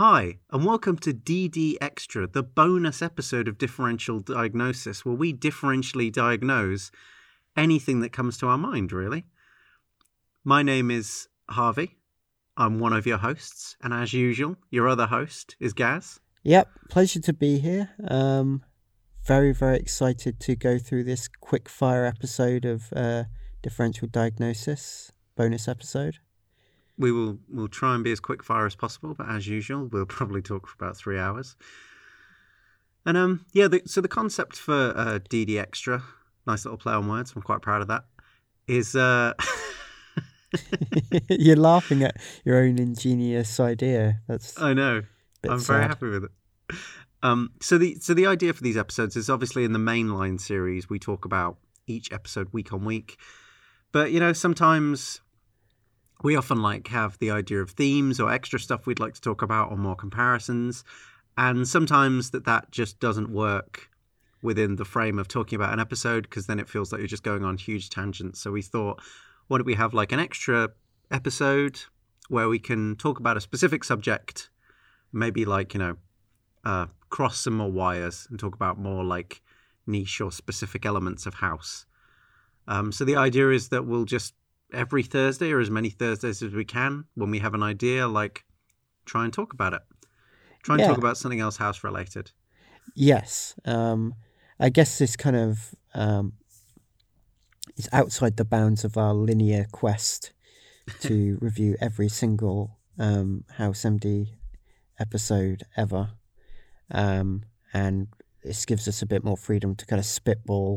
Hi, and welcome to DD Extra, the bonus episode of Differential Diagnosis, where we differentially diagnose anything that comes to our mind, really. My name is Harvey. I'm one of your hosts, and as usual, your other host is Gaz. Yep, pleasure to be here. Very, very excited to go through this quick fire episode of Differential Diagnosis, bonus episode. We'll try and be as quick fire as possible, but as usual, we'll probably talk for about 3 hours. And so the concept for DD Extra, nice little play on words, I'm quite proud of that, is... You're laughing at your own ingenious idea. I know. I'm very happy with it. So the idea for these episodes is obviously in the mainline series we talk about each episode week on week, but sometimes we often have the idea of themes or extra stuff we'd like to talk about or more comparisons, and sometimes that just doesn't work within the frame of talking about an episode because then it feels like you're just going on huge tangents. So we thought, why don't we have an extra episode where we can talk about a specific subject, maybe cross some more wires and talk about more niche or specific elements of House. So the idea is that we'll just every Thursday or as many Thursdays as we can, when we have an idea, try and talk about it. Try and talk about something else House related. Yes. I guess this kind of is outside the bounds of our linear quest to review every single House MD episode ever. And this gives us a bit more freedom to kind of spitball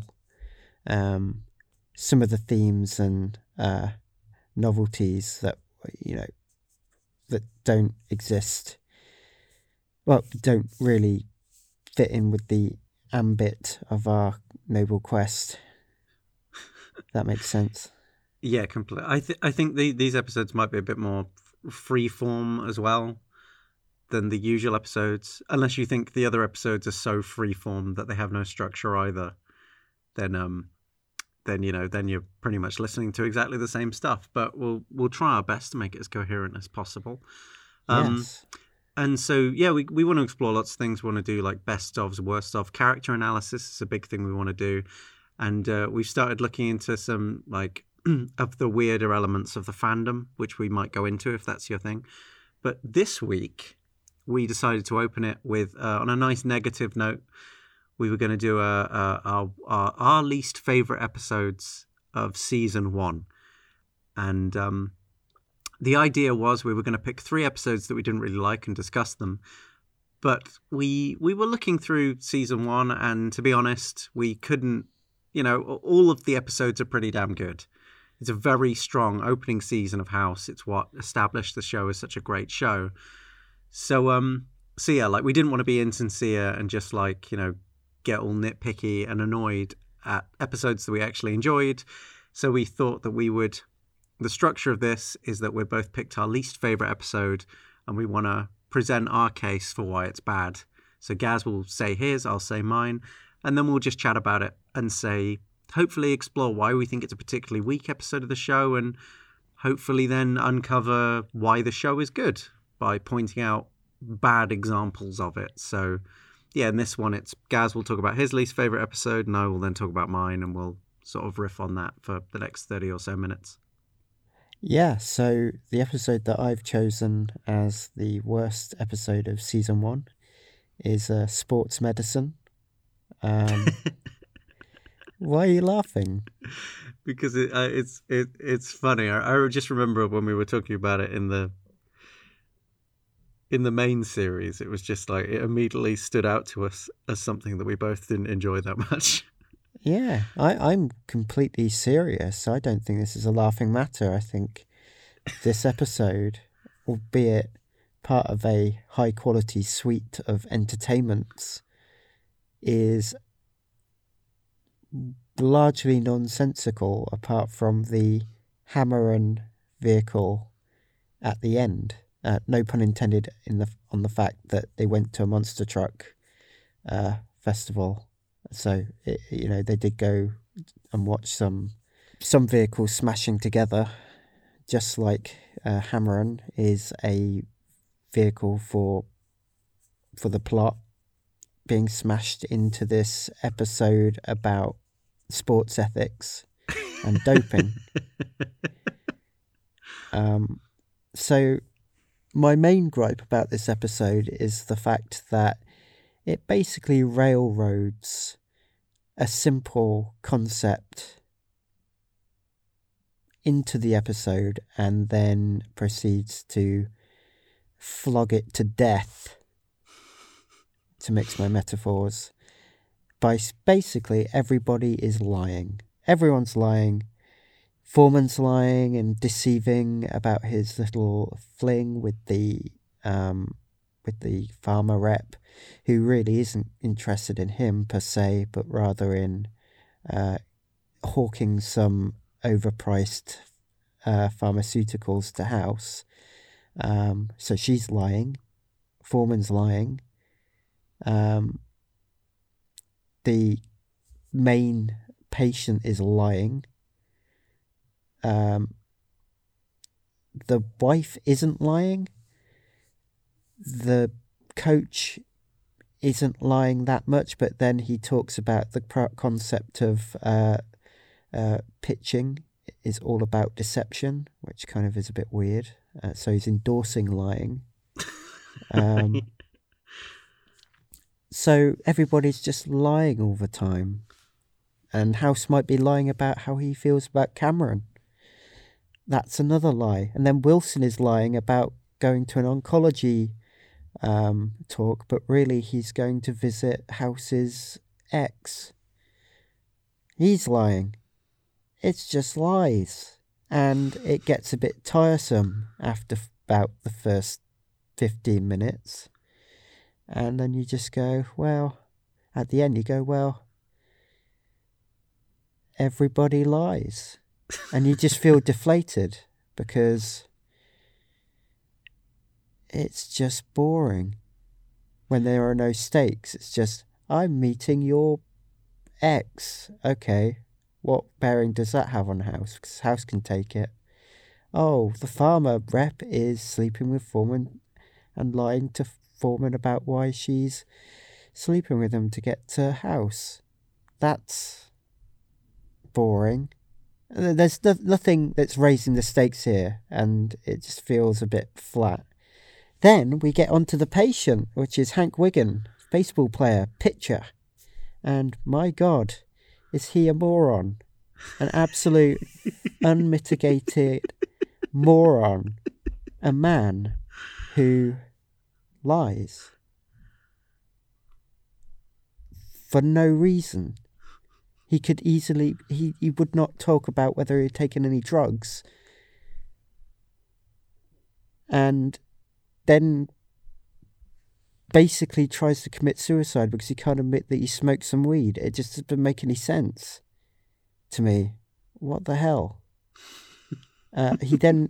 some of the themes and novelties that that don't exist, don't really fit in with the ambit of our noble quest. That makes sense. Yeah, completely. I think these episodes might be a bit more free form as well than the usual episodes, unless you think the other episodes are so free form that they have no structure either. Then you're pretty much listening to exactly the same stuff. But we'll try our best to make it as coherent as possible. Yes. And so, we want to explore lots of things. We want to do best ofs, worst of. Character analysis is a big thing we want to do. And we've started looking into some of the weirder elements of the fandom, which we might go into if that's your thing. But this week, we decided to open it with, on a nice negative note, we were going to do our least favorite episodes of season 1. And the idea was we were going to pick 3 episodes that we didn't really like and discuss them. But we were looking through season 1, and to be honest, we couldn't, all of the episodes are pretty damn good. It's a very strong opening season of House. It's what established the show as such a great show. So we didn't want to be insincere and just get all nitpicky and annoyed at episodes that we actually enjoyed. So we thought that the structure of this is that we both picked our least favorite episode and we want to present our case for why it's bad. So Gaz will say his, I'll say mine, and then we'll just chat about it and hopefully explore why we think it's a particularly weak episode of the show, and hopefully then uncover why the show is good by pointing out bad examples of it. So in this one, it's Gaz will talk about his least favorite episode, and I will then talk about mine, and we'll sort of riff on that for the next 30 or so minutes. Yeah, so the episode that I've chosen as the worst episode of season 1 is Sports Medicine. Why are you laughing? Because it's funny. I just remember when we were talking about it in the main series, it was just it immediately stood out to us as something that we both didn't enjoy that much. Yeah, I'm completely serious. I don't think this is a laughing matter. I think this episode, albeit part of a high-quality suite of entertainments, is largely nonsensical apart from the Hammer vehicle at the end. No pun intended on the fact that they went to a monster truck festival. So, they did go and watch some vehicles smashing together, just like Hammeron is a vehicle for for the plot being smashed into this episode about sports ethics and doping. So my main gripe about this episode is the fact that it basically railroads a simple concept into the episode and then proceeds to flog it to death, to mix my metaphors, by basically everybody is lying. Everyone's lying. Foreman's lying and deceiving about his little fling with the farmer rep, who really isn't interested in him per se, but rather in hawking some overpriced pharmaceuticals to House. So she's lying. Foreman's lying. The main patient is lying. The wife isn't lying. The coach isn't lying that much, but then he talks about the concept of pitching is all about deception, which kind of is a bit weird. So he's endorsing lying. So everybody's just lying all the time. And House might be lying about how he feels about Cameron. That's another lie. And then Wilson is lying about going to an oncology talk, but really he's going to visit House's ex. He's lying. It's just lies. And it gets a bit tiresome after about the first 15 minutes. And then you just go, well, at the end you go, well, everybody lies. And you just feel deflated because it's just boring when there are no stakes. It's just, I'm meeting your ex. Okay, what bearing does that have on House? Because House can take it. Oh, the farmer rep is sleeping with Foreman and lying to Foreman about why she's sleeping with him to get to House. That's boring. There's nothing that's raising the stakes here, and it just feels a bit flat. Then we get onto the patient, which is Hank Wigan, baseball player, pitcher. And my God, is he a moron? An absolute unmitigated moron. A man who lies for no reason. He could easily, he would not talk about whether he had taken any drugs. And then basically tries to commit suicide because he can't admit that he smoked some weed. It just doesn't make any sense to me. What the hell? He then...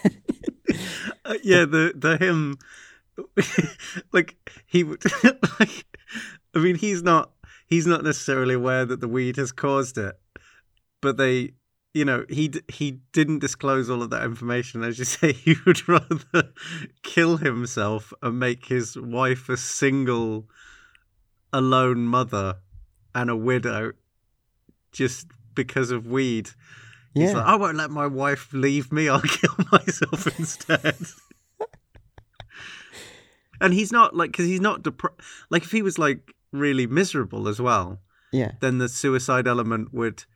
the him... like, he would... like, I mean, he's not necessarily aware that the weed has caused it, but they, he didn't disclose all of that information. As you say, he would rather kill himself and make his wife a single, alone mother and a widow just because of weed. Yeah. He's like, I won't let my wife leave me. I'll kill myself instead. And he's not because he's not if he was really miserable as well, yeah, then the suicide element would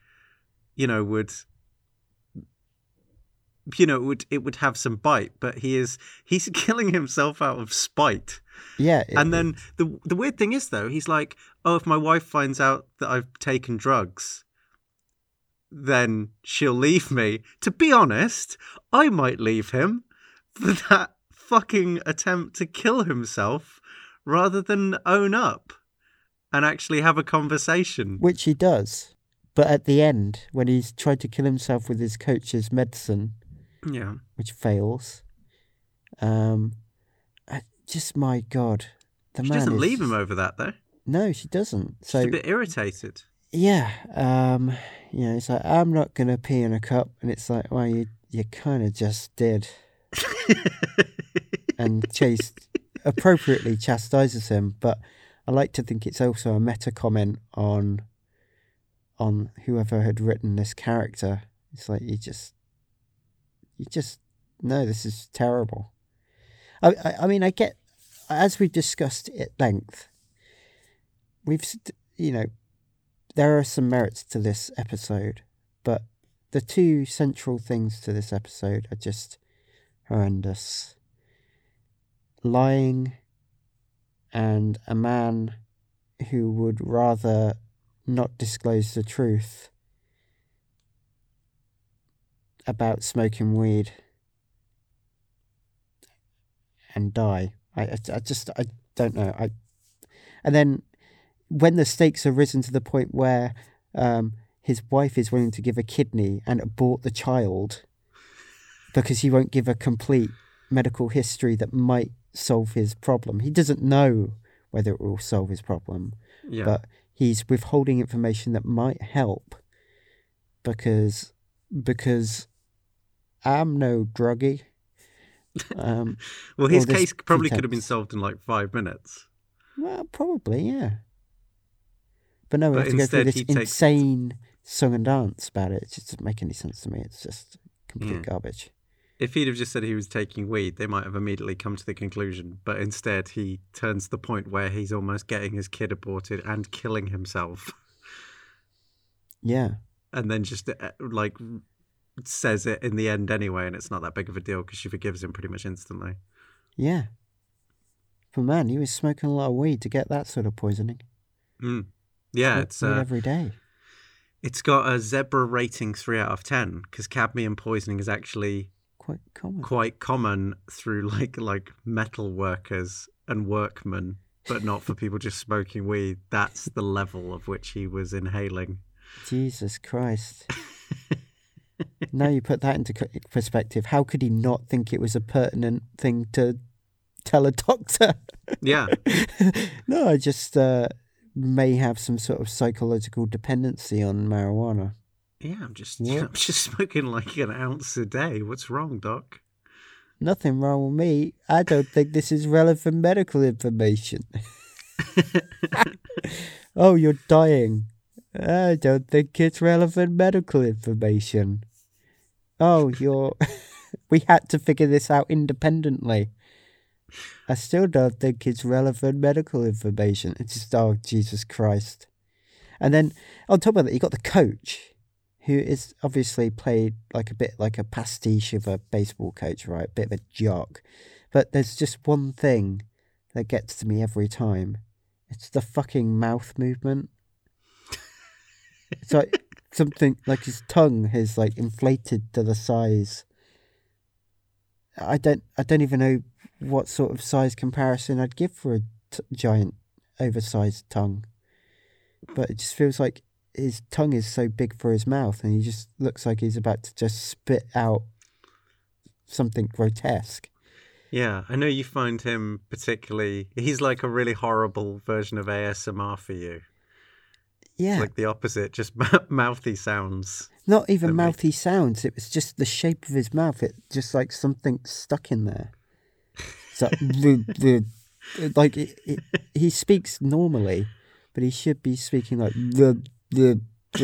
have some bite, but he's killing himself out of spite. Yeah. And then the weird thing is, though, he's like, oh, if my wife finds out that I've taken drugs, then she'll leave me. To be honest, I might leave him for that fucking attempt to kill himself rather than own up and actually have a conversation. Which he does. But at the end, when he's tried to kill himself with his coach's medicine, yeah, which fails, just my God, she doesn't leave him over that, though. No, she doesn't. So she's a bit irritated. Yeah, it's like, I'm not gonna pee in a cup, and it's like, well, you kind of just did, and chased appropriately chastises him, but I like to think it's also a meta comment on whoever had written this character. It's like you just no, this is terrible. I mean, I get, as we've discussed at length, there are some merits to this episode, but the two central things to this episode are just horrendous. Lying and a man who would rather not disclose the truth about smoking weed and die. I don't know. And then when the stakes are risen to the point where his wife is willing to give a kidney and abort the child because he won't give a complete medical history that might solve his problem. He doesn't know whether it will solve his problem, but he's withholding information that might help because I'm no druggie. Well, his case probably could have been solved in like 5 minutes. Well, probably, yeah. But no, we have to go through this insane song and dance about it. It just doesn't make any sense to me. It's just complete garbage. If he'd have just said he was taking weed, they might have immediately come to the conclusion. But instead, he turns to the point where he's almost getting his kid aborted and killing himself. Yeah. And then just like says it in the end anyway, and it's not that big of a deal because she forgives him pretty much instantly. Yeah. But man, he was smoking a lot of weed to get that sort of poisoning. Yeah, it's every day. It's got a zebra rating 3 out of 10 because cadmium poisoning is actually quite common through like metal workers and workmen, but not for people just smoking weed. That's the level of which he was inhaling. Jesus Christ. Now you put that into perspective, how could he not think it was a pertinent thing to tell a doctor? Yeah. No, I just may have some sort of psychological dependency on marijuana. Yeah, I'm just smoking like an ounce a day. What's wrong, Doc? Nothing wrong with me. I don't think this is relevant medical information. Oh, you're dying. I don't think it's relevant medical information. Oh, we had to figure this out independently. I still don't think it's relevant medical information. It's just, oh, Jesus Christ. And then on top of that, you got the coach, who is obviously played like a bit like a pastiche of a baseball coach, right? A bit of a jock. But there's just one thing that gets to me every time. It's the fucking mouth movement. It's like something like his tongue is like inflated to the size. I don't even know what sort of size comparison I'd give for a giant oversized tongue. But it just feels like his tongue is so big for his mouth and he just looks like he's about to just spit out something grotesque. Yeah, I know you find him particularly... He's like a really horrible version of ASMR for you. Yeah. It's like the opposite, just mouthy sounds. Not even mouthy sounds, it was just the shape of his mouth. It just like something stuck in there. So, like, he speaks normally, but he should be speaking like... and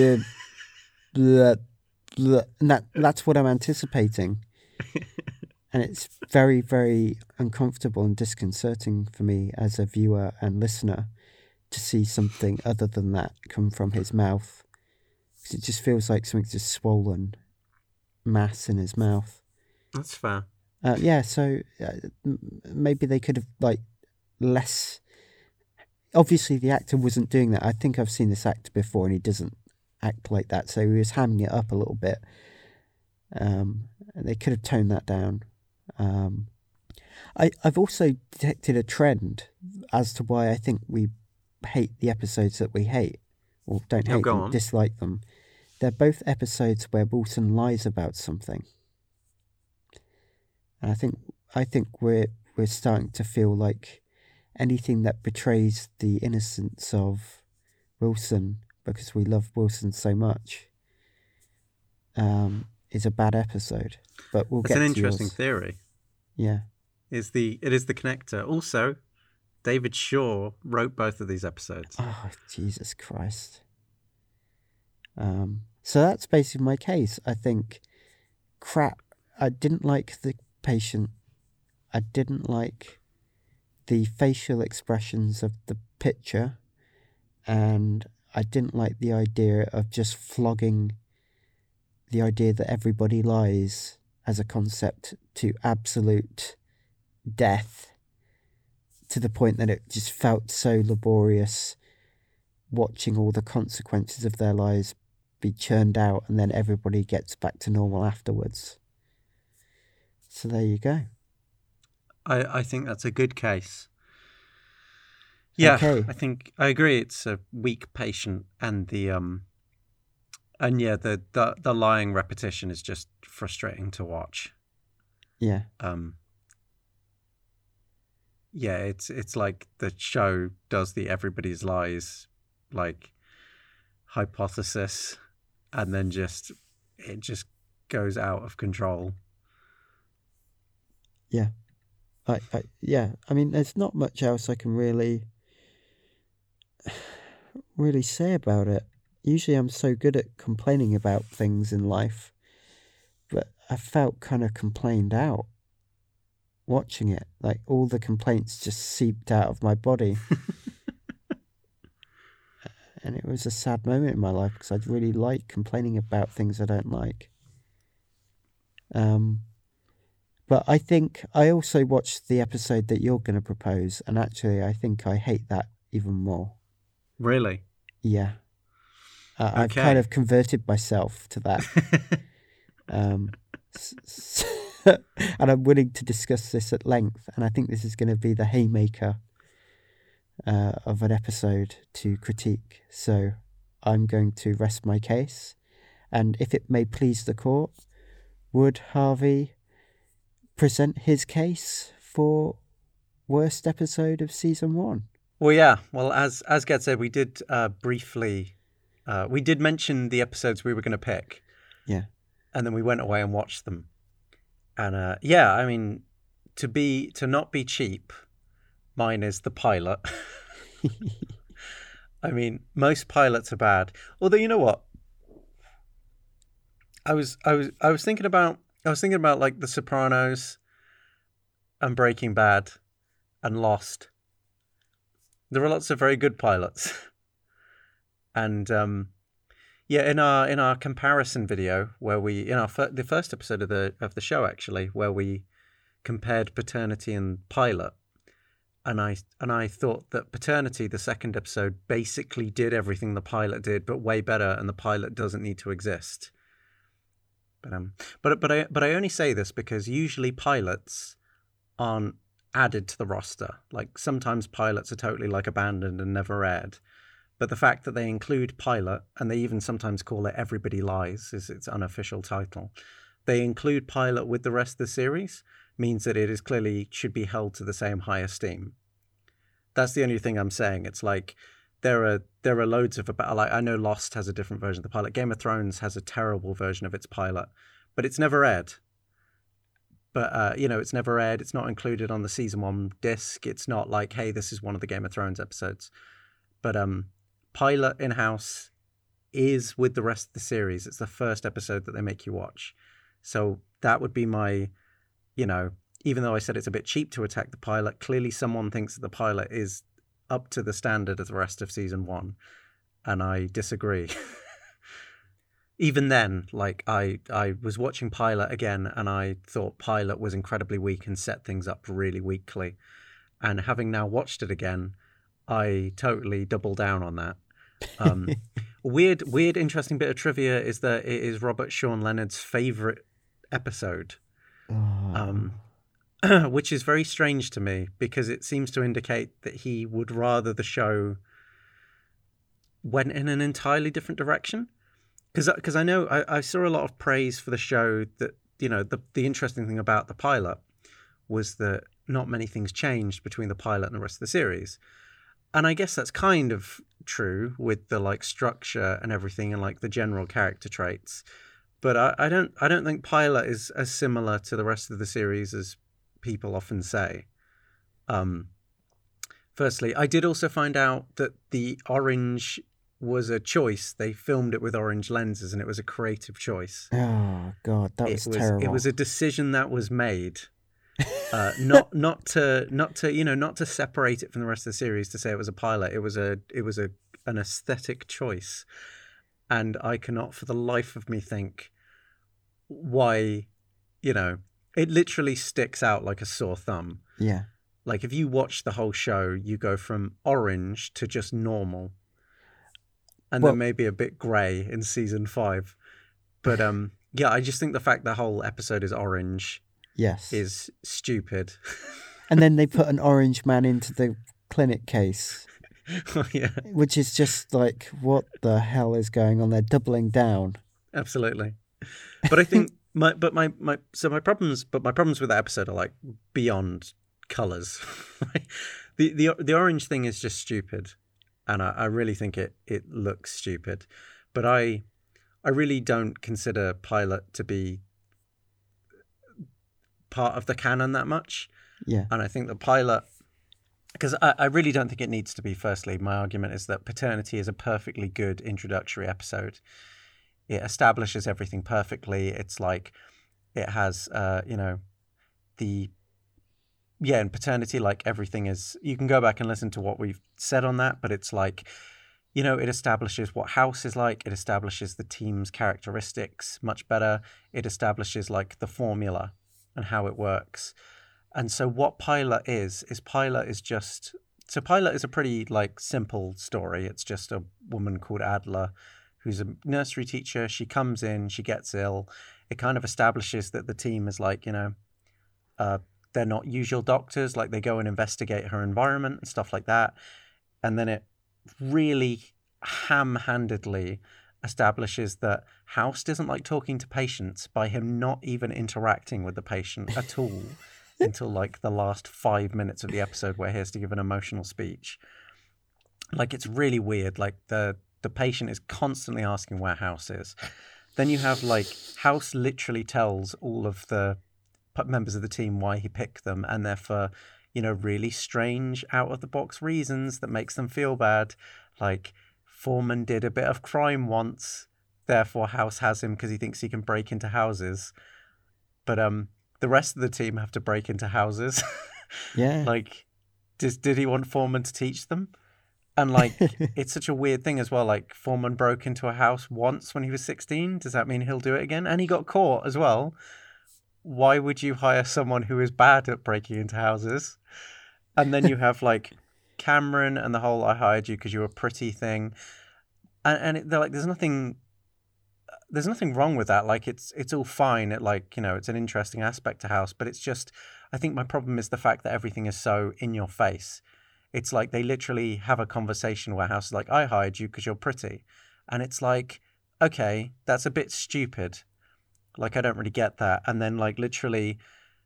that's what I'm anticipating. And it's very, very uncomfortable and disconcerting for me as a viewer and listener to see something other than that come from his mouth. Because it just feels like something's just swollen mass in his mouth. That's fair. Yeah, so maybe they could have, like, less... Obviously, the actor wasn't doing that. I think I've seen this actor before and he doesn't act like that. So he was hamming it up a little bit. And they could have toned that down. I've also detected a trend as to why I think we hate the episodes that we hate, or don't hate them, dislike them. They're both episodes where Wilson lies about something, and I think we're starting to feel like anything that betrays the innocence of Wilson, because we love Wilson so much, is a bad episode. But we'll get to yours. That's an interesting theory. Yeah. It is the connector. Also, David Shaw wrote both of these episodes. Oh, Jesus Christ. So that's basically my case. I think I didn't like the patient. I didn't like the facial expressions of the picture. And I didn't like the idea of just flogging the idea that everybody lies as a concept to absolute death, to the point that it just felt so laborious watching all the consequences of their lies be churned out, and then everybody gets back to normal afterwards. So there you go. I think that's a good case. Yeah, okay. I think I agree. It's a weak patient, and the lying repetition is just frustrating to watch. Yeah. Yeah, it's like the show does the everybody's lies like hypothesis, and then it just goes out of control. Yeah. I mean, there's not much else I can really say about it. Usually I'm so good at complaining about things in life, but I felt kind of complained out watching it. Like all the complaints just seeped out of my body. And it was a sad moment in my life because I'd really like complaining about things I don't like. But I think I also watched the episode that you're going to propose, and actually I think I hate that even more. Really? Yeah. I've kind of converted myself to that. And I'm willing to discuss this at length, and I think this is going to be the haymaker of an episode to critique. So I'm going to rest my case, and if it may please the court, would Harvey present his case for worst episode of season 1? Well, yeah. Well, as Gad said, we did briefly, we did mention the episodes we were going to pick. Yeah. And then we went away and watched them. And I mean, to not be cheap, mine is the pilot. I mean, most pilots are bad. Although, you know what? I was thinking about like The Sopranos and Breaking Bad and Lost. There are lots of very good pilots. And in our comparison video where we the first episode of the show actually, where we compared Paternity and Pilot, and I thought that Paternity, the second episode, basically did everything the pilot did, but way better, and the pilot doesn't need to exist. But I only say this because usually pilots aren't added to the roster. Like sometimes pilots are totally like abandoned and never aired. But the fact that they include Pilot, and they even sometimes call it Everybody Lies, is its unofficial title, they include Pilot with the rest of the series, means that it is clearly should be held to the same high esteem. That's the only thing I'm saying. It's like there are loads of, like, I know Lost has a different version of the pilot. Game of Thrones has a terrible version of its pilot, but it's never aired. But it's never aired. It's not included on the season 1 disc. It's not like, hey, this is one of the Game of Thrones episodes. But Pilot in-house is with the rest of the series. It's the first episode that they make you watch. So that would be my, even though I said it's a bit cheap to attack the pilot, clearly someone thinks that the pilot is up to the standard of the rest of season 1. And I disagree. Even then, like I was watching Pilot again, and I thought Pilot was incredibly weak and set things up really weakly. And having now watched it again, I totally double down on that. Weird, interesting bit of trivia is that it is Robert Sean Leonard's favorite episode, which is very strange to me because it seems to indicate that he would rather the show went in an entirely different direction. Because I know I saw a lot of praise for the show that, the interesting thing about the pilot was that not many things changed between the pilot and the rest of the series. And I guess that's kind of true with the like structure and everything and like the general character traits. But I don't think Pilot is as similar to the rest of the series as people often say. Firstly, I did also find out that the orange was a choice. They filmed it with orange lenses, and it was a creative choice. Oh God, that was terrible. It was a decision that was made, not to separate it from the rest of the series, to say it was a pilot. It was an aesthetic choice, and I cannot for the life of me think why. It literally sticks out like a sore thumb. Yeah. Like if you watch the whole show, you go from orange to just normal. And then maybe a bit grey in season 5. But yeah, I just think the fact the whole episode is orange is stupid. And then they put an orange man into the clinic case. Yeah. Which is just like, what the hell is going on there? Doubling down. Absolutely. But I think my problems with that episode are like beyond colours. The orange thing is just stupid. And I really think it looks stupid. But I really don't consider Pilot to be part of the canon that much. Yeah. And I think the Pilot, because I really don't think it needs to be. Firstly, my argument is that Paternity is a perfectly good introductory episode. It establishes everything perfectly. It's like it has, in Paternity, like everything is, you can go back and listen to what we've said on that, but it's like, it establishes what House is like. It establishes the team's characteristics much better. It establishes like the formula and how it works. And so what Pilot is Pilot is a pretty like simple story. It's just a woman called Adler who's a nursery teacher. She comes in, she gets ill. It kind of establishes that the team is like, they're not usual doctors. Like they go and investigate her environment and stuff like that. And then it really ham-handedly establishes that House doesn't like talking to patients by him not even interacting with the patient at all until like the last 5 minutes of the episode where he has to give an emotional speech. Like it's really weird. Like the patient is constantly asking where House is. Then you have like House literally tells all of the members of the team why he picked them, and they're for really strange out of the box reasons that makes them feel bad. Like Foreman did a bit of crime once, therefore House has him because he thinks he can break into houses. But the rest of the team have to break into houses. Yeah. Like did he want Foreman to teach them? And like it's such a weird thing as well. Like Foreman broke into a house once when he was 16. Does that mean he'll do it again? And he got caught as well. Why would you hire someone who is bad at breaking into houses? And then you have like Cameron and the whole "I hired you because you were pretty" thing, and they're like, there's nothing wrong with that. Like it's all fine. It like it's an interesting aspect to House, but it's just, I think my problem is the fact that everything is so in your face. It's like they literally have a conversation where House is like, "I hired you because you're pretty," and it's like, okay, that's a bit stupid. Like, I don't really get that. And then, like, literally,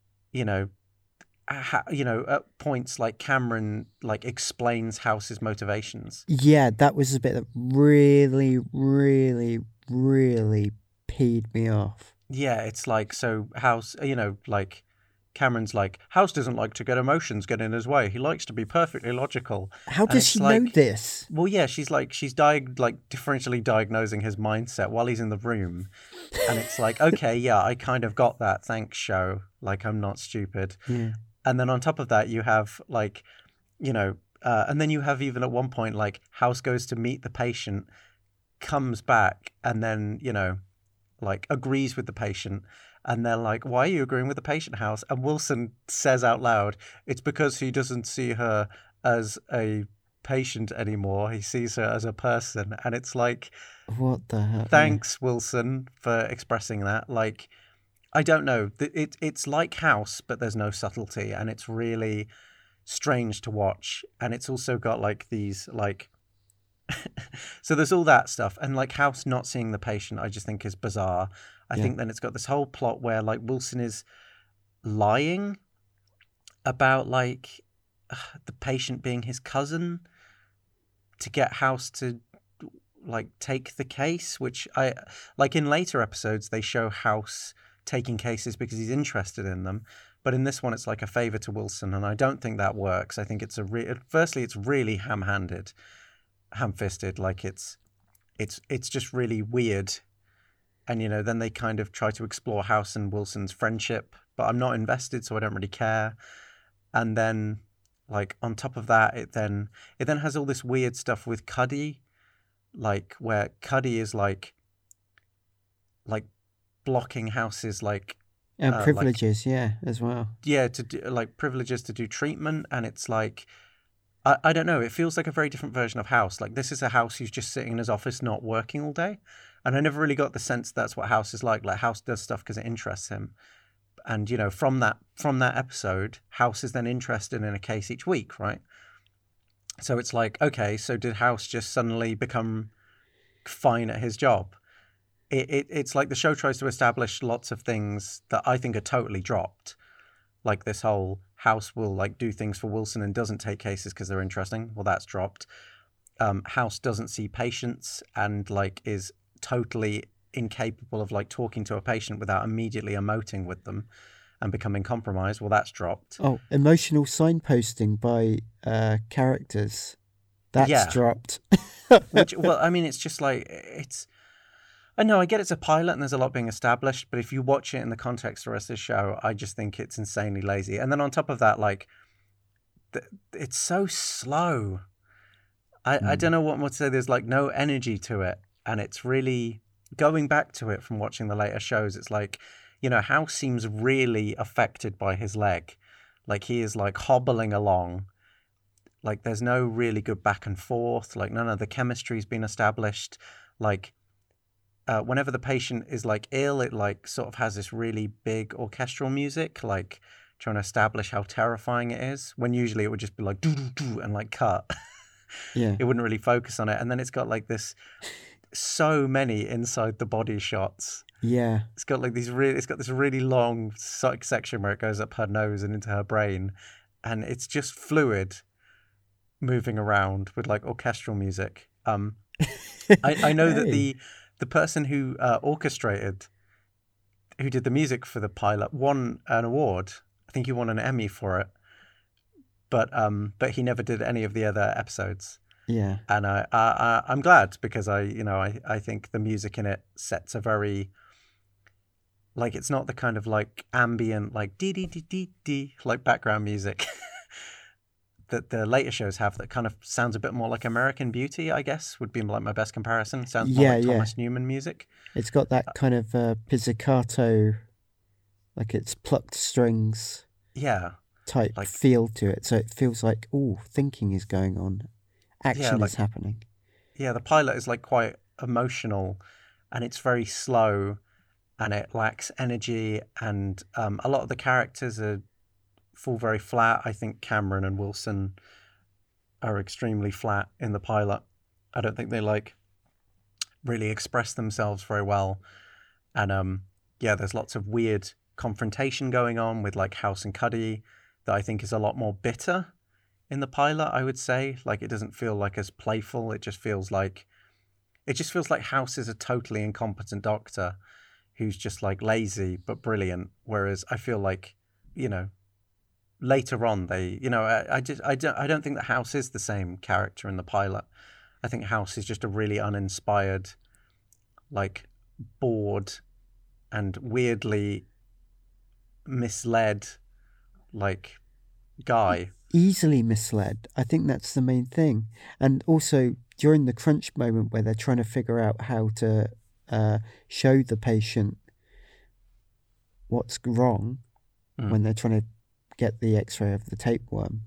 at points, like, Cameron, like, explains House's motivations. Yeah, that was a bit that really, really, really peed me off. Yeah, it's like, so House, like, Cameron's like, House doesn't like to get emotions get in his way. He likes to be perfectly logical. How does she know this? Well, yeah, she's differentially diagnosing his mindset while he's in the room. And it's like, okay, yeah, I kind of got that. Thanks, show. Like, I'm not stupid. Yeah. And then on top of that, you have like, and then you have even at one point, like House goes to meet the patient, comes back, and then, like agrees with the patient. And they're like, why are you agreeing with the patient, House? And Wilson says out loud, it's because he doesn't see her as a patient anymore. He sees her as a person. And it's like, what the hell? Thanks, Wilson, for expressing that. Like, I don't know. It's like House, but there's no subtlety. And it's really strange to watch. And it's also got like these like... so there's all that stuff. And like House not seeing the patient, I just think is bizarre. I think then it's got this whole plot where like Wilson is lying about like the patient being his cousin to get House to like take the case, which I like in later episodes they show House taking cases because he's interested in them. But in this one, it's like a favor to Wilson, and I don't think that works. I think it's firstly, it's really ham-fisted. Like it's just really weird. And, you know, then they kind of try to explore House and Wilson's friendship, but I'm not invested, so I don't really care. And then, like, on top of that, it then has all this weird stuff with Cuddy, like, where Cuddy is, like blocking House's, like... And privileges, as well. Yeah, to do, like, privileges to do treatment, and it's like... I don't know, it feels like a very different version of House. Like, this is a House who's just sitting in his office not working all day. And I never really got the sense that's what House is like. Like, House does stuff because it interests him. And, you know, from that episode, House is then interested in a case each week, right? So it's like, okay, so did House just suddenly become fine at his job? It's like the show tries to establish lots of things that I think are totally dropped. Like this whole House will like do things for Wilson and doesn't take cases because they're interesting. Well, that's dropped. House doesn't see patients and like is totally incapable of like talking to a patient without immediately emoting with them and becoming compromised. Well, that's dropped. Oh, emotional signposting by characters. That's dropped. Which, well, I mean, it's just like, I know, I get it's a pilot and there's a lot being established, but if you watch it in the context of the rest of the show, I just think it's insanely lazy. And then on top of that, like, it's so slow. I don't know what more to say. There's like no energy to it. And it's really, going back to it from watching the later shows, it's like, you know, House seems really affected by his leg. Like he is like hobbling along. Like there's no really good back and forth. Like none of the chemistry's been established. Like whenever the patient is like ill, it like sort of has this really big orchestral music, like trying to establish how terrifying it is. When usually it would just be like doo doo doo and like cut. Yeah. It wouldn't really focus on it. And then it's got like this, so many inside the body shots. Yeah. It's got like it's got this really long section where it goes up her nose and into her brain. And it's just fluid moving around with like orchestral music. I know that the person who who did the music for the pilot won an award. I think he won an Emmy for it. But he never did any of the other episodes. Yeah. And I'm glad because I think the music in it sets a very, like, it's not the kind of like ambient like dee dee dee dee dee like background music that the later shows have, that kind of sounds a bit more like American Beauty, I guess, would be like my best comparison. Sounds more like Thomas Newman music. It's got that kind of pizzicato, like it's plucked strings. Yeah. Type like, feel to it. So it feels like, thinking is going on. Action is happening. Yeah, the pilot is like quite emotional and it's very slow and it lacks energy and a lot of the characters fall very flat. I think Cameron and Wilson are extremely flat in the pilot. I don't think they like really express themselves very well. And there's lots of weird confrontation going on with like House and Cuddy that I think is a lot more bitter in the pilot, I would say. Like it doesn't feel like as playful. It just feels like House is a totally incompetent doctor who's just like lazy but brilliant. Whereas I feel like, you know, later on they, you know, I don't think that House is the same character in the pilot. I think House is just a really uninspired, like bored and weirdly misled like guy. Easily misled. I think that's the main thing. And also during the crunch moment where they're trying to figure out how to show the patient what's wrong when they're trying to get the x-ray of the tapeworm,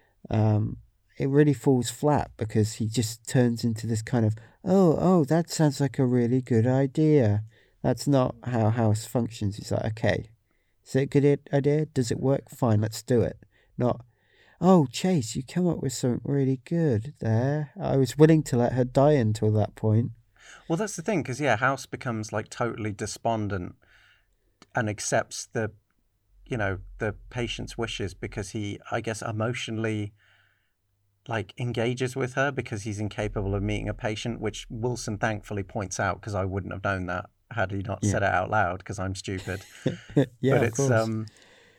it really falls flat because he just turns into this kind of, oh, that sounds like a really good idea. That's not how House functions. He's like, okay, is it a good idea? Does it work? Fine, let's do it. Not, oh, Chase, you come up with something really good there. I was willing to let her die until that point. Well, that's the thing, because, House becomes, like, totally despondent and accepts the patient's wishes because he, I guess, emotionally, like, engages with her because he's incapable of meeting a patient, which Wilson thankfully points out because I wouldn't have known that had he not said it out loud because I'm stupid. But it's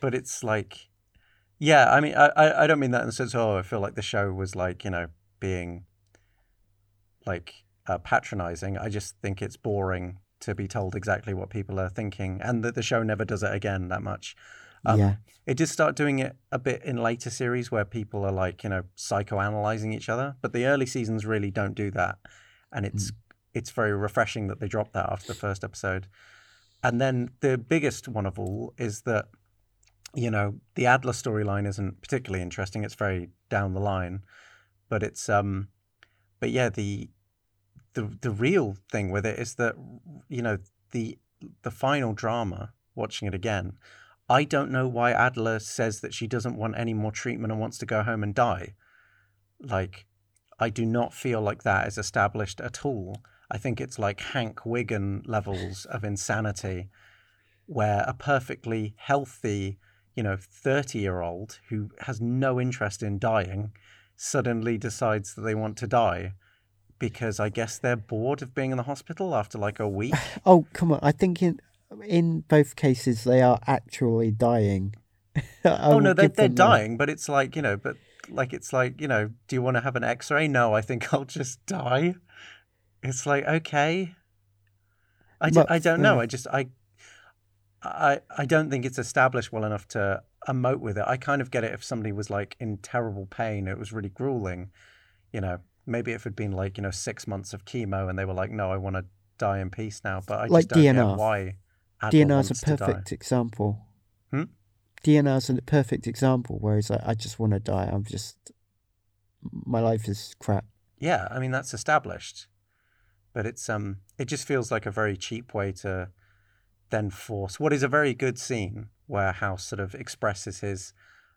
but it's like, yeah, I mean, I don't mean that in the sense, I feel like the show was like, being like patronizing. I just think it's boring to be told exactly what people are thinking, and that the show never does it again that much. Yeah. It did start doing it a bit in later series where people are like, psychoanalyzing each other, but the early seasons really don't do that. And it's very refreshing that they dropped that after the first episode. And then the biggest one of all is that, the Adler storyline isn't particularly interesting. It's very down the line, but it's but yeah, the real thing with it is that, the final drama, watching it again, I don't know why Adler says that she doesn't want any more treatment and wants to go home and die. Like, I do not feel like that is established at all. I think it's like Hank Wigan levels of insanity, where a perfectly healthy, 30-year-old who has no interest in dying suddenly decides that they want to die because I guess they're bored of being in the hospital after like a week. Oh, come on. I think in both cases they are actually dying. Oh no, they're dying, but it's like, but like it's like, do you want to have an X-ray? No, I think I'll just die. It's like, okay. I don't know. I don't think it's established well enough to emote with it. I kind of get it if somebody was like in terrible pain, it was really grueling, maybe if it had been like, 6 months of chemo and they were like, no, I want to die in peace now. But I like just don't DNR. get why Adler DNR's wants a perfect to die. example. DNR's a perfect example where he's like, I just want to die. My life is crap. Yeah, I mean, that's established. But it's it just feels like a very cheap way to then force what is a very good scene where House sort of expresses his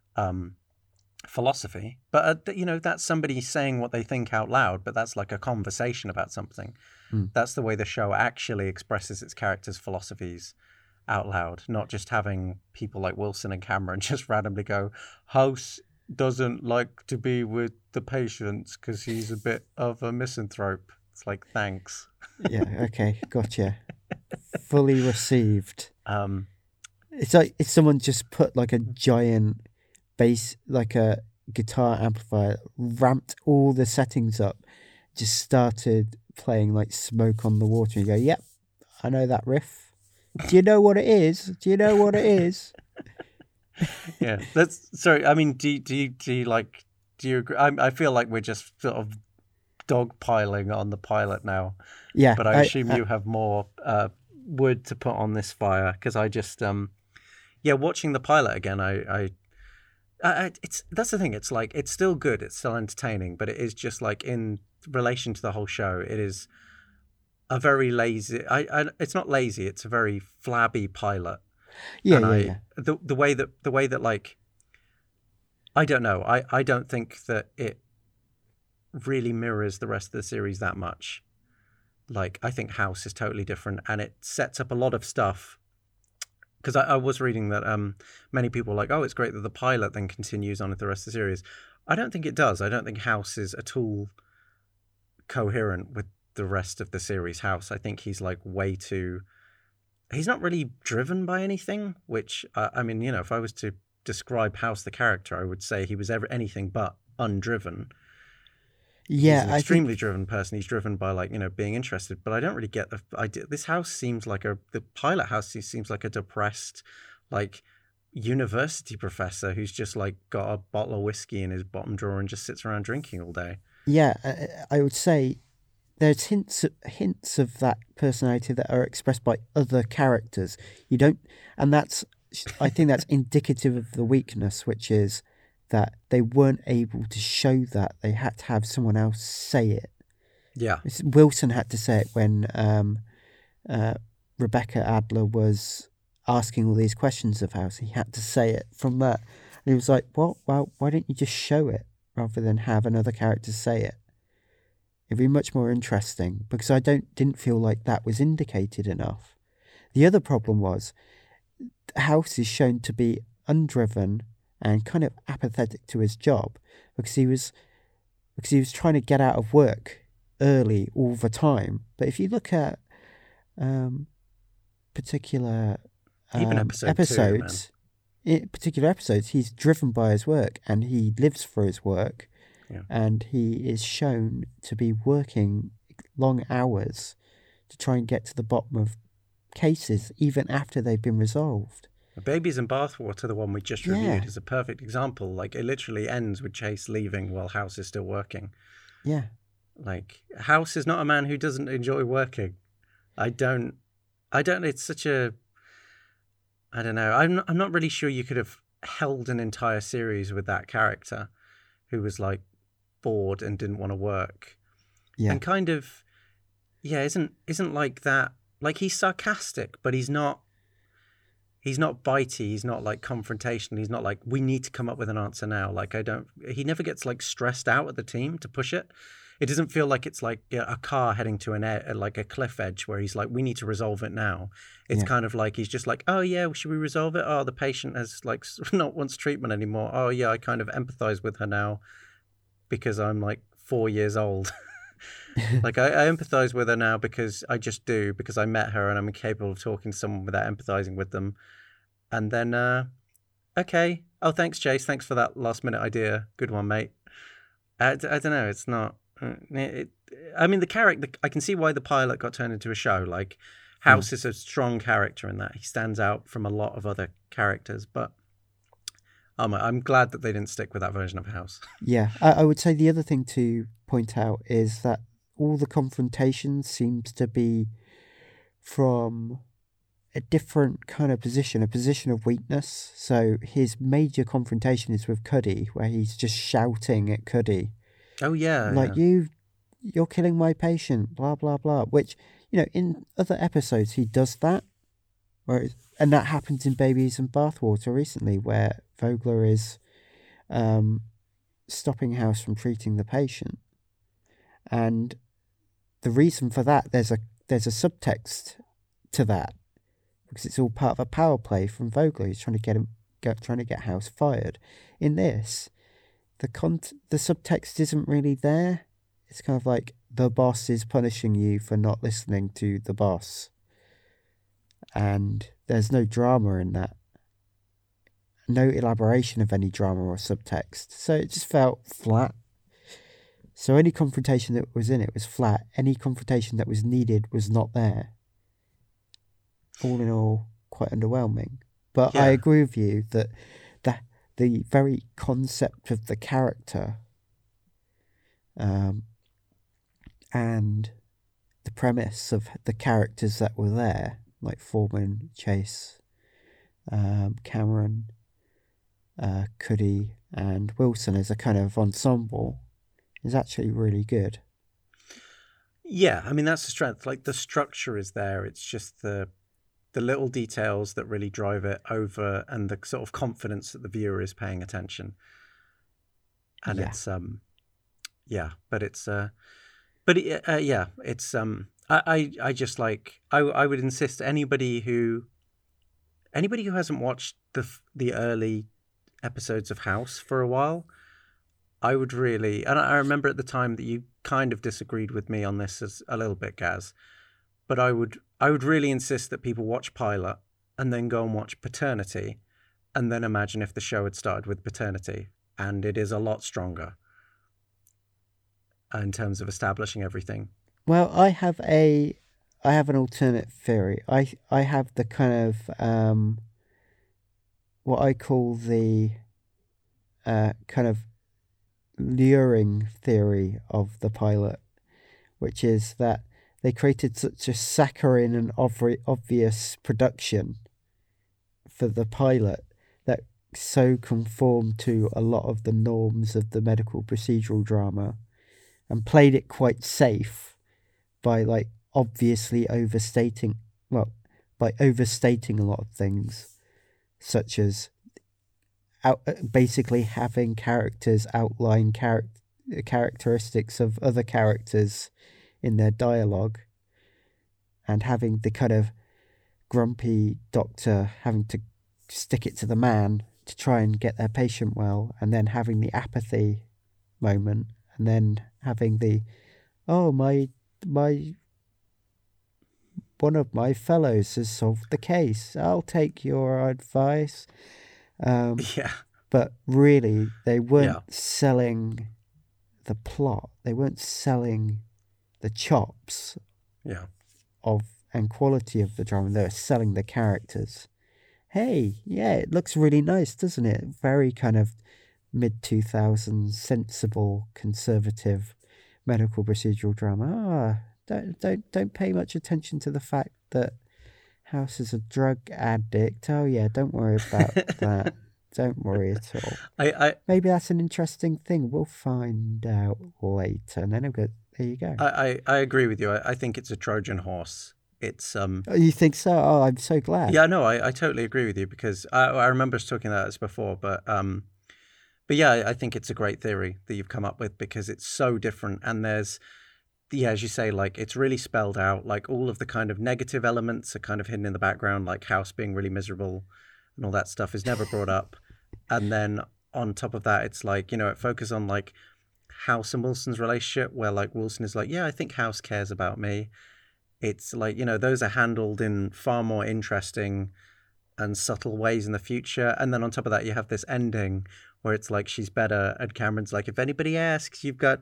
philosophy. But, that's somebody saying what they think out loud, but that's like a conversation about something. That's the way the show actually expresses its characters' philosophies out loud, not just having people like Wilson and Cameron just randomly go, House doesn't like to be with the patients because he's a bit of a misanthrope. It's like, thanks. Yeah, okay, gotcha. Fully received. It's like if someone just put like a giant bass, like a guitar amplifier, ramped all the settings up, just started playing like Smoke on the Water, and you go, yep, I know that riff. Do you know what it is? Do you know what it is? Yeah, that's sorry. I mean, do you agree? I feel like we're just sort of dogpiling on the pilot now. Yeah, but I assume you have more wood to put on this fire because I just watching the pilot again. It's that's the thing. It's like it's still good. It's still entertaining, but it is just like in relation to the whole show, it is a very lazy. It's not lazy. It's a very flabby pilot. Yeah. The way that like, I don't know. I don't think that it really mirrors the rest of the series that much. Like, I think House is totally different, and it sets up a lot of stuff. Because I was reading that many people are like, oh, it's great that the pilot then continues on with the rest of the series. I don't think it does. I don't think House is at all coherent with the rest of the series. House, I think he's like way too... He's not really driven by anything, which, I mean, if I was to describe House the character, I would say he was anything but undriven. Yeah, he's an extremely driven person. He's driven by like, being interested, but I don't really get the idea. This House seems like the pilot House seems like a depressed, like university professor who's just like got a bottle of whiskey in his bottom drawer and just sits around drinking all day. Yeah, I would say there's hints of that personality that are expressed by other characters. You don't, and I think that's indicative of the weakness, which is that they weren't able to show that. They had to have someone else say it. Yeah. Wilson had to say it when Rebecca Adler was asking all these questions of House. He had to say it from that. And he was like, well, why don't you just show it rather than have another character say it? It'd be much more interesting, because I didn't feel like that was indicated enough. The other problem was House is shown to be undriven and kind of apathetic to his job because he was trying to get out of work early all the time. But if you look at particular even episodes, in particular episodes, he's driven by his work and he lives for his work. Yeah. And he is shown to be working long hours to try and get to the bottom of cases, even after they've been resolved. Babies in Bathwater, the one we just Yeah. reviewed, is a perfect example. Like, it literally ends with Chase leaving while House is still working. Yeah. Like, House is not a man who doesn't enjoy working. I don't, it's such a, I don't know. I'm not really sure you could have held an entire series with that character who was like bored and didn't want to work. Yeah. And kind of, yeah, isn't like that. Like, he's sarcastic, but he's not bitey. He's not like confrontational. He's not like, we need to come up with an answer now. Like, he never gets like stressed out at the team to push it. It doesn't feel like it's like a car heading to like a cliff edge where he's like, we need to resolve it now. It's kind of like, he's just like, oh yeah, should we resolve it? Oh, the patient has like not wants treatment anymore. Oh yeah, I kind of empathize with her now because I'm like 4 years old. Like, I empathize with her now because I just do, because I met her and I'm incapable of talking to someone without empathizing with them. And then, okay. Oh, thanks, Chase. Thanks for that last minute idea. Good one, mate. I don't know. It's not. I mean, the character. I can see why the pilot got turned into a show. Like, House is a strong character in that. He stands out from a lot of other characters. But I'm glad that they didn't stick with that version of House. Yeah. I would say the other thing to point out is that all the confrontation seems to be from a different kind of position, a position of weakness. So his major confrontation is with Cuddy, where he's just shouting at Cuddy. Oh yeah, like, you're killing my patient, blah blah blah. Which, in other episodes he does that, and that happens in Babies in Bathwater recently, where Vogler is stopping House from treating the patient, and the reason for that, there's a subtext to that, because it's all part of a power play from Vogler. He's trying to get House fired. In this, the subtext isn't really there. It's kind of like, the boss is punishing you for not listening to the boss, and there's no drama in that. No elaboration of any drama or subtext, so it just felt flat. So any confrontation that was in it was flat. Any confrontation that was needed was not there. All in all, quite underwhelming. But yeah. I agree with you that the very concept of the character and the premise of the characters that were there, like Foreman, Chase, Cameron, Cuddy, and Wilson as a kind of ensemble, is actually really good. Yeah, I mean, that's the strength. Like, the structure is there. It's just the little details that really drive it over, and the sort of confidence that the viewer is paying attention. And it's I just like, I would insist anybody who hasn't watched the early episodes of House for a while, I would really, and I remember at the time that you kind of disagreed with me on this as a little bit, Gaz, but I would really insist that people watch Pilot and then go and watch Paternity, and then imagine if the show had started with Paternity, and it is a lot stronger in terms of establishing everything. Well, I have an alternate theory. I have the kind of what I call the kind of luring theory of the pilot, which is that they created such a saccharine and obvious production for the pilot that so conformed to a lot of the norms of the medical procedural drama, and played it quite safe by like obviously overstating a lot of things, such as basically having characters outline characteristics of other characters in their dialogue, and having the kind of grumpy doctor having to stick it to the man to try and get their patient well, and then having the apathy moment, and then having the, oh, my one of my fellows has solved the case, I'll take your advice. Yeah. But really, they weren't Yeah. selling the plot. They weren't selling the chops Yeah. of and quality of the drama. They were selling the characters. Hey, yeah, it looks really nice, doesn't it? Very kind of mid-2000s, sensible, conservative medical procedural drama. Don't pay much attention to the fact that House is a drug addict. Oh yeah, don't worry about that. Don't worry at all. Maybe that's an interesting thing. We'll find out later. And then I'll go, there you go. I agree with you. I think it's a Trojan horse. It's Oh, you think so? Oh, I'm so glad. Yeah, no, I totally agree with you because I remember us talking about this before, but yeah, I think it's a great theory that you've come up with because it's so different and there's as you say, like it's really spelled out, like all of the kind of negative elements are kind of hidden in the background, like House being really miserable and all that stuff is never brought up. And then on top of that, it's like, it focuses on like House and Wilson's relationship where like Wilson is like, yeah, I think House cares about me. It's like, those are handled in far more interesting and subtle ways in the future. And then on top of that, you have this ending where it's like she's better and Cameron's like, if anybody asks, you've got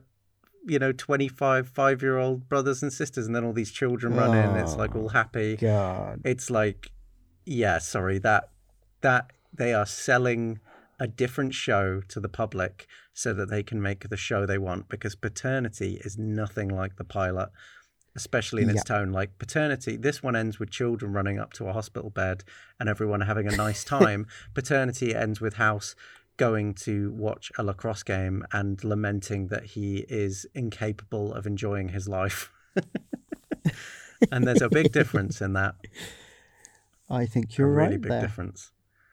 25 5-year-old brothers and sisters, and then all these children run in. It's like all happy. God. It's like, yeah, sorry, that they are selling a different show to the public so that they can make the show they want, because Paternity is nothing like the pilot, especially in its tone. Like Paternity, this one ends with children running up to a hospital bed and everyone having a nice time. Paternity ends with House going to watch a lacrosse game and lamenting that he is incapable of enjoying his life. And there's a big difference in that. I think you're right. Really big there. Difference.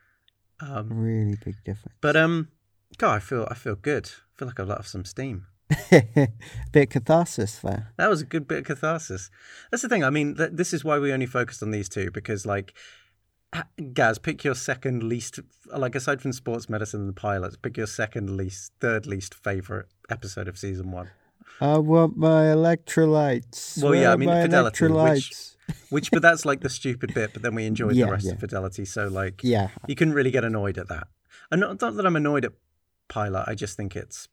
Really big difference. But God, I feel good. I feel like I've let off some steam. Bit of catharsis there. That was a good bit of catharsis. That's the thing. I mean, this is why we only focused on these two, because like, Gaz, pick your second least, like aside from Sports Medicine and the pilots, pick your third least favorite episode of season 1. I want my electrolytes. Well, yeah, I mean, my Fidelity, electrolytes? but that's like the stupid bit, but then we enjoyed the rest of Fidelity. So like, you couldn't really get annoyed at that. And not that I'm annoyed at pilot. I just think it's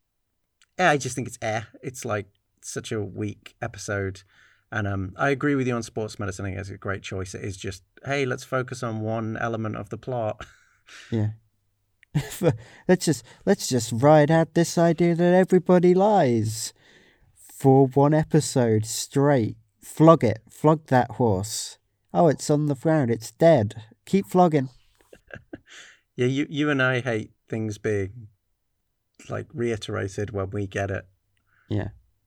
It's like such a weak episode. And I agree with you on Sports Medicine. I think it's a great choice. It is just, hey, let's focus on one element of the plot. Yeah. let's just ride out this idea that everybody lies for one episode straight. Flog that horse. Oh, it's on the ground. It's dead. Keep flogging. Yeah, you and I hate things being like reiterated when we get it. Yeah.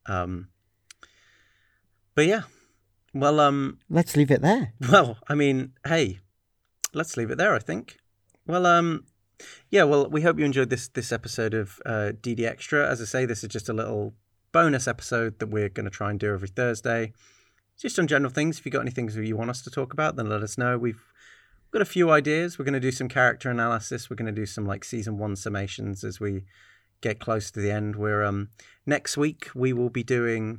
But yeah, well, let's leave it there. Well, I mean, hey, let's leave it there, I think. Well, yeah, well, we hope you enjoyed this episode of DD Extra. As I say, this is just a little bonus episode that we're going to try and do every Thursday. Just on general things. If you've got any things that you want us to talk about, then let us know. We've got a few ideas. We're going to do some character analysis. We're going to do some like season 1 summations as we get close to the end. We're next week we will be doing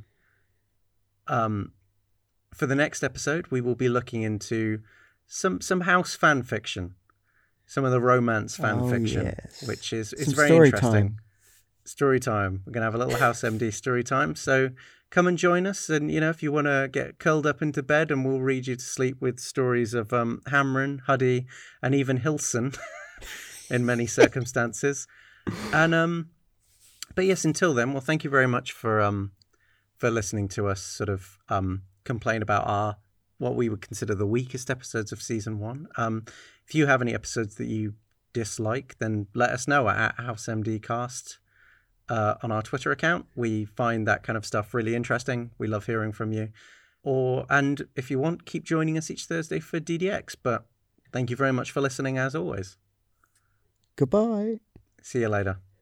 for the next episode we will be looking into some House fan fiction, some of the romance fan fiction, which is very interesting. Story time. We're gonna have a little House MD story time. So come and join us, and if you want to get curled up into bed, and we'll read you to sleep with stories of Hamron, Huddy, and even Hilson in many circumstances. And but yes, until then, well, thank you very much for listening to us sort of complain about what we would consider the weakest episodes of season 1. If you have any episodes that you dislike, then let us know at HouseMDcast on our Twitter account. We find that kind of stuff really interesting. We love hearing from you. And if you want, keep joining us each Thursday for DDX. But thank you very much for listening as always. Goodbye. See you later.